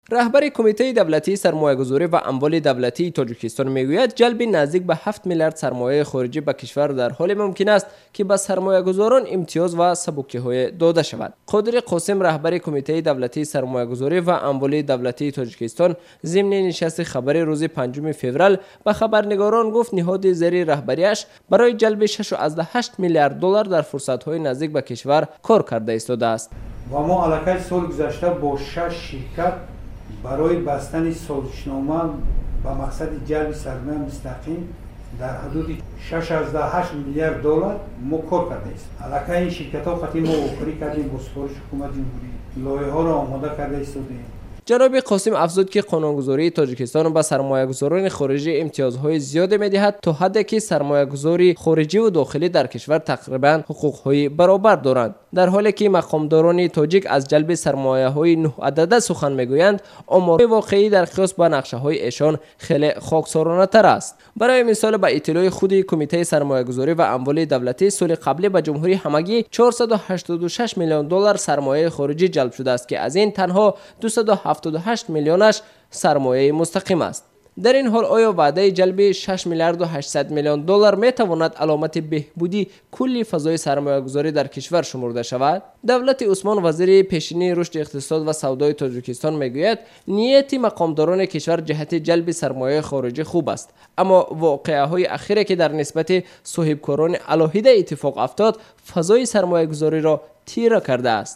رهبر کمیته دولتی سرمایه‌گذاری و اموال دولتی تاجیکستان میگوید جلب نزدیک به 7 میلیارد سرمایه خارجی به کشور در حال ممکن است که به سرمایه‌گذاران امتیاز و سبکی‌های داده شود. قادر قاسم رهبر کمیته دولتی سرمایه‌گذاری و اموال دولتی تاجیکستان ضمن نشست خبری روز 5 فوریه به خبرنگاران گفت نهاد زیر رهبریش برای جلب 6.8 میلیارد دلار در فرصت‌های نزدیک به کشور کار کرده ایستاده است. و ما علاقه سال گذشته با 6 شرکت برای بستن سازشنامه به مقصد جلب سرمایه مستقیم در حدود 6.8 میلیارد دلار ما کار کرده است. علاقه این شرکت ها خاطر ما وفری کردیم با سفارش حکومت جمهوری لایحه ها را آماده کرده ایستادیم. جناب قاسم افزود که قانونگذاری تاجیکستان به سرمایه‌گذاران خارجی امتیازهای زیاد می‌دهد تا حدی که سرمایه‌گذاری خارجی و داخلی در کشور تقریباً حقوق‌های برابر دارند. در حالی که مقامداران تاجیک از جلب سرمایه‌های 9 عدده سخن می‌گویند، آمار واقعی در قیاس با نقشه‌های ایشان خیلی خاکسارانه‌تر است. برای مثال به اطلاع خود کمیته سرمایه‌گذاری و اموال دولتی سال قبلی به جمهوری همگی 486 میلیون دلار سرمایه خارجی جلب شده است که از این تنها 278 میلیونش سرمایه مستقیم است. در این حال آیا وعده جلب 6 میلیارد و 800 میلیون دلار می تواند علامت بهبودی کلی فضای سرمایه‌گذاری در کشور شمرده شود؟ دولت عثمان وزیر پیشینی رشد اقتصاد و سودای تاجیکستان میگوید نیت مقامداران کشور جهت جلب سرمایه خارجی خوب است، اما واقعه‌های اخیری که در نسبت صاحبکاران علاهیده اتفاق افتاد فضای سرمایه‌گذاری را تیره کرده است.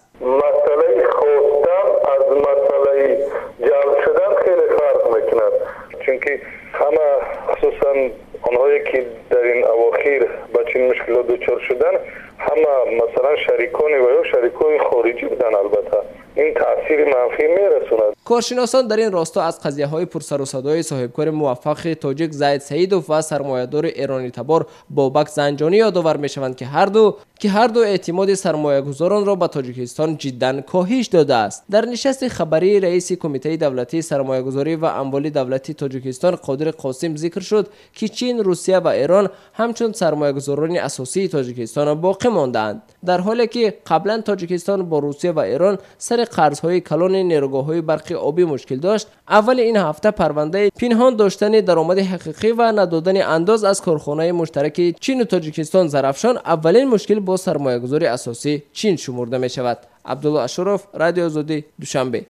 چونکه همه خصوصا آنهایی که در این اواخر با چنین مشکلات دچار شدن همه مثلا شریکان و یا شریکان خارجی بودن. البته این تاثیر منفی میرسوند. کارشناسان در این راستا از قضیه‌های پرسر و صدای صاحبکار موفق تاجیک زید سعیدوف و سرمایه‌دار ایرانی تبار بابک زنجانی یادآور میشوند که هر دو اعتماد سرمایه‌گذاران را به تاجیکستان جداً کاهش داده است. در نشست خبری رئیس کمیته دولتی سرمایه‌گذاری و اموال دولتی تاجیکستان قادر قاسم ذکر شد که چین، روسیه و ایران همچون سرمایه‌گذاران اساسی تاجیکستان باقی ماندند، در حالی که قبلا تاجیکستان با روسیه و ایران سر قرض‌های کلان نیروگاه‌های برقی آبی مشکل داشت. اول این هفته پرونده پنهان داشتن درآمد حقیقی و ندادن انداز از کارخانه مشترک چین و تاجیکستان ظرفشان اولین مشکل با سرمایه‌گذاری اساسی چین شمرده می شود. عبدالله اشرف، رادیو آزادی، دوشنبه.